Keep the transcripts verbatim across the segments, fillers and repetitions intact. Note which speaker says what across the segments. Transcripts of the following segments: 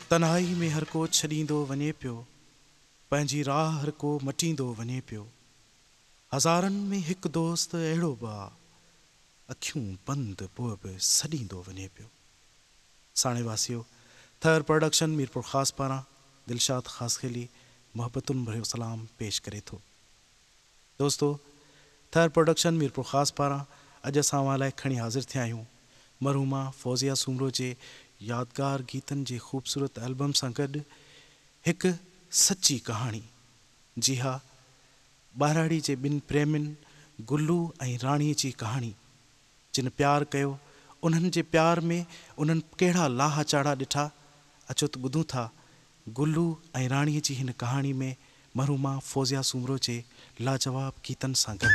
Speaker 1: तन्हाई में हर को छॾींदो वञे पियो, पंहिंजी राह हर को मटींदो वञे पियो। हज़ारनि में हिकु दोस्त अहिड़ो बि आहे, अखियूं बंदि पोइ बि सॾींदो वञे पियो। साणे वासियो, थर प्रोडक्शन मीरपुर ख़ासि पारां दिलशाद ख़ासखेली मोहब्बतुनि भरियो सलाम पेश करे थो। दोस्तो, थर प्रोडक्शन मीरपुर ख़ासि पारां अॼु असां अवां लाइ खणी हाज़िर थिया आहियूं मरहूमा फौज़िया सूमरो जे यादगार गीतनि जे ख़ूबसूरत एल्बम सां गॾु हिकु सची कहाणी। जी हा, ॿाराड़ी जे ॿिनि प्रेमियुनि गुल्लू ऐं राणीअ जी कहाणी। जिन प्यार कयो, उन्हनि जे प्यार में उन्हनि कहिड़ा लाहा चाढ़ा ॾिठा। अचो त ॿुधूं था गुल्लू ऐं राणीअ जी हिन कहाणी में मरहूमा फौज़िया सूमरो जे लाजवाब गीतनि सां गॾु।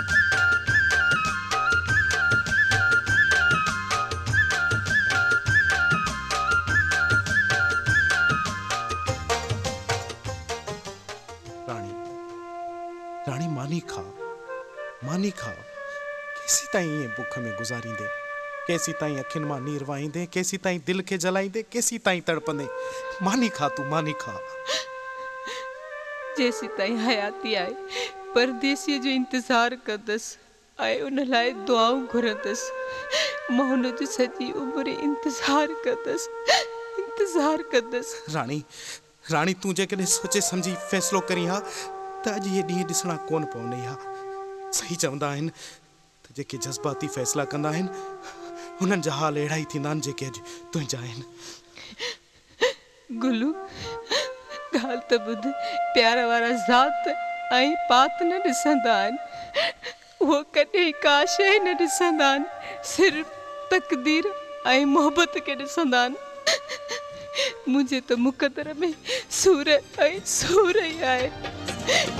Speaker 1: राणी राणी मानी खा मानी खा केसी ताईं ईअं बुख में गुज़ारींदे, केसी ताईं अखियुनि मां नीर वाईंदे, केसी ताईं दिलि खे जलाईंदे, केसी ताईं तड़पंदे। मानी खा तूं मानी खा।
Speaker 2: जेसी ताईं हयाती आहे परदेसीअ जो इंतज़ारु कंदसि ऐं उन लाइ दुआऊं घुरंदसि। मां हुन जो सॼी उमिरि इंतज़ारु कंदसि इंतज़ारु कंदसि।
Speaker 1: राणी राणी तूं जेकॾहिं सोचे सम्झी फ़ैसिलो करी हा त अॼु इहे ॾींहं ॾिसणा कोन पवंदई हा। सही चवंदा आहिनि त जेके जज़्बाती फ़ैसिला कंदा आहिनि हुननि जा हाल अहिड़ा ई थींदा आहिनि जेके अॼु तुंहिंजा आहिनि।
Speaker 2: गुल्लू, ॻाल्हि त ॿुध, प्यार वारा ज़ात ऐं पात न ॾिसंदा आहिनि, उहो कॾहिं का शइ न ॾिसंदा आहिनि, सिर्फ़ु तक़दीर ऐं मोहबत खे ॾिसंदा आहिनि। मुंहिंजे त मुक़दर में सूर ऐं सूर ई आहे।